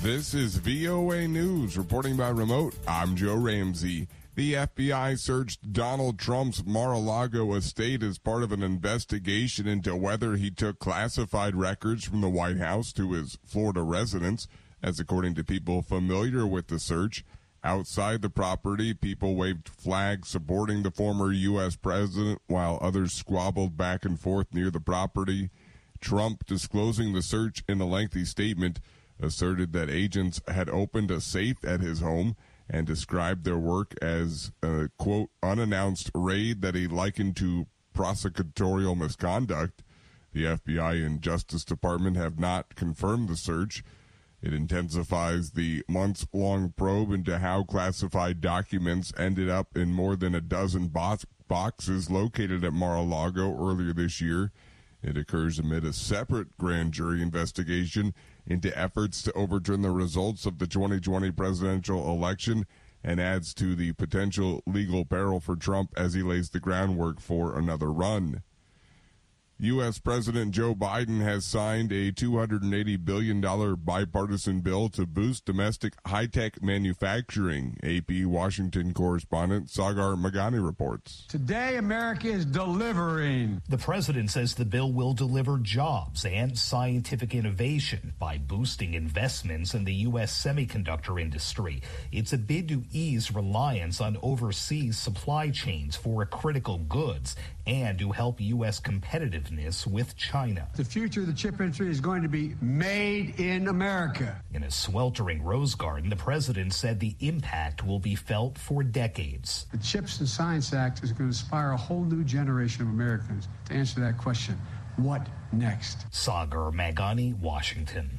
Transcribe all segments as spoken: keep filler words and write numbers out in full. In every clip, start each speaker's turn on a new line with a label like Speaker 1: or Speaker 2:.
Speaker 1: This is V O A News. Reporting by remote, I'm Joe Ramsey. The F B I searched Donald Trump's Mar-a-Lago estate as part of an investigation into whether he took classified records from the White House to his Florida residence. As according to people familiar with the search, outside the property, people waved flags supporting the former U S president while others squabbled back and forth near the property. Trump, disclosing the search in a lengthy statement, asserted that agents had opened a safe at his home and described their work as a, quote, unannounced raid that he likened to prosecutorial misconduct. The F B I and Justice Department have not confirmed the search. It intensifies the months-long probe into how classified documents ended up in more than a dozen box boxes located at Mar-a-Lago earlier this year. It occurs amid a separate grand jury investigation into efforts to overturn the results of the twenty twenty presidential election and adds to the potential legal peril for Trump as he lays the groundwork for another run. U S. President Joe Biden has signed a two hundred eighty billion dollars bipartisan bill to boost domestic high-tech manufacturing. A P Washington correspondent Sagar Magani reports.
Speaker 2: Today, America is delivering.
Speaker 3: The president says the bill will deliver jobs and scientific innovation by boosting investments in the U S semiconductor industry. It's a bid to ease reliance on overseas supply chains for critical goods and to help U S competitiveness with China.
Speaker 2: The future of the chip industry is going to be made in America.
Speaker 3: In a sweltering Rose Garden, the president said the impact will be felt for decades.
Speaker 2: The CHIPS and Science Act is going to inspire a whole new generation of Americans to answer that question. What next?
Speaker 3: Sagar Magani, Washington.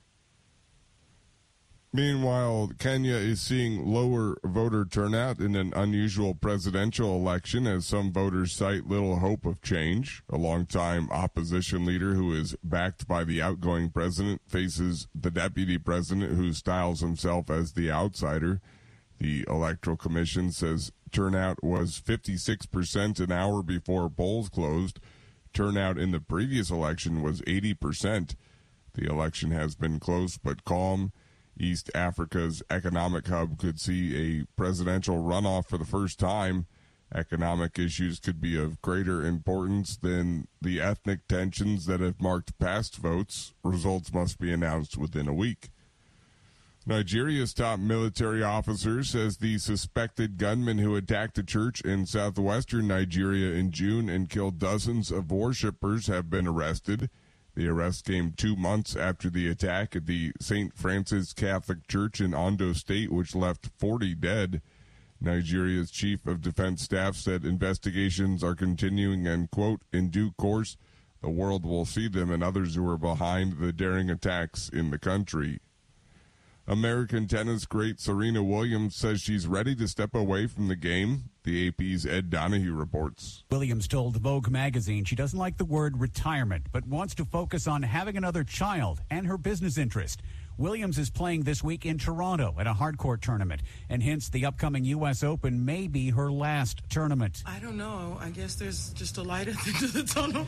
Speaker 1: Meanwhile, Kenya is seeing lower voter turnout in an unusual presidential election as some voters cite little hope of change. A longtime opposition leader who is backed by the outgoing president faces the deputy president who styles himself as the outsider. The Electoral Commission says turnout was fifty-six percent an hour before polls closed. Turnout in the previous election was eighty percent. The election has been close but calm. East Africa's economic hub could see a presidential runoff for the first time. Economic issues could be of greater importance than the ethnic tensions that have marked past votes. Results must be announced within a week. Nigeria's top military officer says the suspected gunman who attacked a church in southwestern Nigeria in June and killed dozens of worshippers have been arrested. The arrest came two months after the attack at the Saint Francis Catholic Church in Ondo State, which left forty dead. Nigeria's chief of defense staff said investigations are continuing and, quote, in due course, the world will see them and others who are behind the daring attacks in the country. American tennis great Serena Williams says she's ready to step away from the game. The A P's Ed Donahue reports.
Speaker 4: Williams told Vogue magazine she doesn't like the word retirement, but wants to focus on having another child and her business interest. Williams is playing this week in Toronto at a hardcourt tournament and hints the upcoming U S Open may be her last tournament.
Speaker 5: I don't know. I guess there's just a light at the end of the tunnel.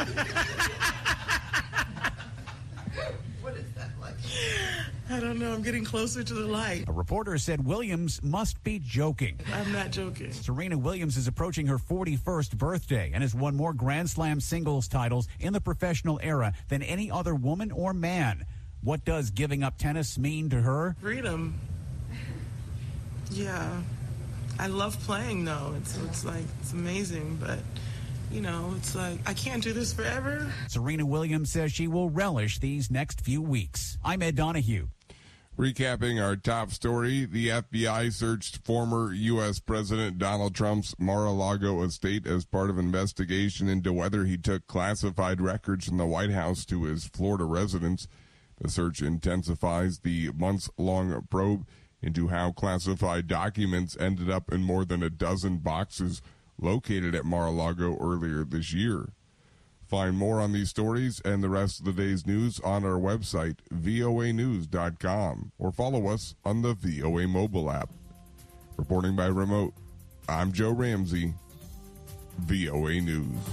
Speaker 5: What is that like? I don't know. I'm getting closer to the light.
Speaker 4: A reporter said Williams must be joking.
Speaker 5: I'm not joking.
Speaker 4: Serena Williams is approaching her forty-first birthday and has won more Grand Slam singles titles in the professional era than any other woman or man. What does giving up tennis mean to her?
Speaker 5: Freedom. Yeah. I love playing, though. It's, it's like, it's amazing, but... You know, it's like, I can't do this forever.
Speaker 4: Serena Williams says she will relish these next few weeks. I'm Ed Donahue.
Speaker 1: Recapping our top story, the F B I searched former U S. President Donald Trump's Mar-a-Lago estate as part of an investigation into whether he took classified records from the White House to his Florida residence. The search intensifies the months-long probe into how classified documents ended up in more than a dozen boxes located at Mar-a-Lago earlier this year. Find more on these stories and the rest of the day's news on our website, V O A news dot com, or follow us on the V O A mobile app. Reporting by remote, I'm Joe Ramsey, V O A News.